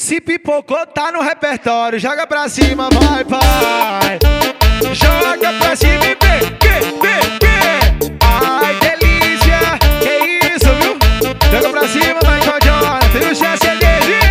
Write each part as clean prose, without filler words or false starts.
Se pipocou, tá no repertório. Joga pra cima, vai, pai. Joga pra cima e vê. Ai, delícia. Que isso, viu? Joga pra cima, Michael Jonathan. E o CCD,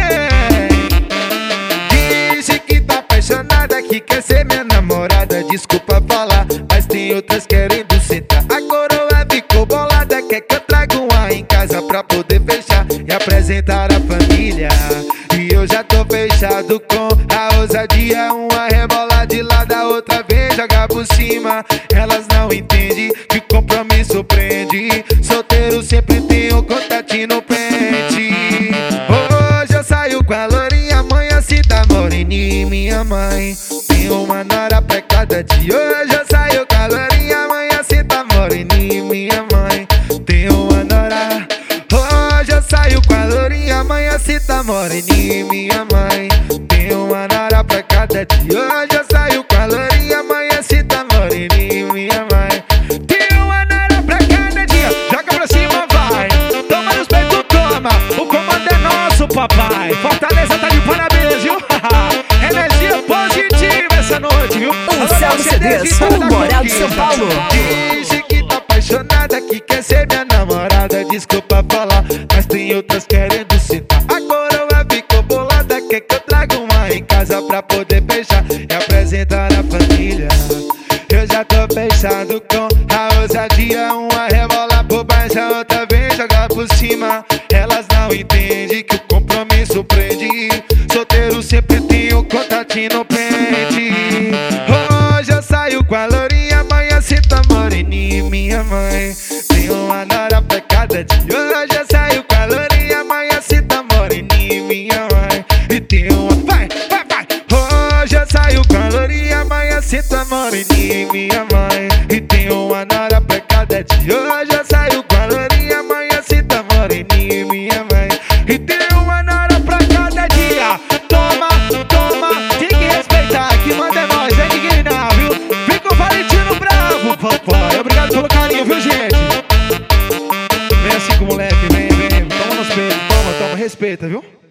disse que tá apaixonada, que quer ser minha namorada. Desculpa falar, mas tem outras querendo sentar. A coroa ficou bolada, quer que eu traga uma em casa pra poder fechar e apresentar a família. E eu já tô fechado com a ousadia. Uma rebola de lado, a outra vem jogar por cima. Elas não entendem que o compromisso prende. Solteiro sempre tem um contatinho no pente. Hoje eu saio com a lourinha, amanhã se dá moreninha. Minha mãe tem uma nora pra cada dia. Hoje eu saio com a lourinha, amanhã se dá moreninha. Minha mãe tem uma nora. Hoje eu saio com a lourinha, amanhã se tá moreninha. Minha mãe tem uma nora pra cada dia. Hoje eu saio com a lourinha, amanhã se tá moreninha. Minha mãe tem uma nora pra cada dia. Joga pra cima, vai. Toma nos peitos, toma. O comando é nosso, papai. Fortaleza tá de parabéns, viu? Energia positiva essa noite, viu? O Céu dos CDs, o Moral de São Paulo. Disse que tá apaixonada, que quer ser minha namorada. Desculpa falar, mas tem outras querendo sentar. A coroa ficou bolada, quer que eu traga uma em casa pra poder fechar e apresentar a família. Eu já tô fechado com a ousadia. Uma rebola por baixo, a outra vem jogar por cima. Elas não entendem que o compromisso prende. Solteiro sempre tem um contatinho no pente. Hoje eu saio com a lourinha, amanhã se tá moreninha. Minha mãe tem uma nora pra cada dia. Hoje eu saio com a lourinha, amanhã se tá moreninha. Minha mãe e tem uma... Vai. Hoje eu saio com a lourinha, amanhã se tá moreninha. Minha mãe e tem uma nora pra cada dia. Hoje eu saio com a lourinha, amanhã se tá moreninha. Minha mãe e tem uma nora pra cada dia. Toma, tem que respeitar. Que manda é nós, é ninguém não, viu? Vem com o Valentino bravo, papai. Obrigado pelo carinho, viu, gente? Vem assim com o moleque, vem. Toma nos peitos, toma, respeita, viu?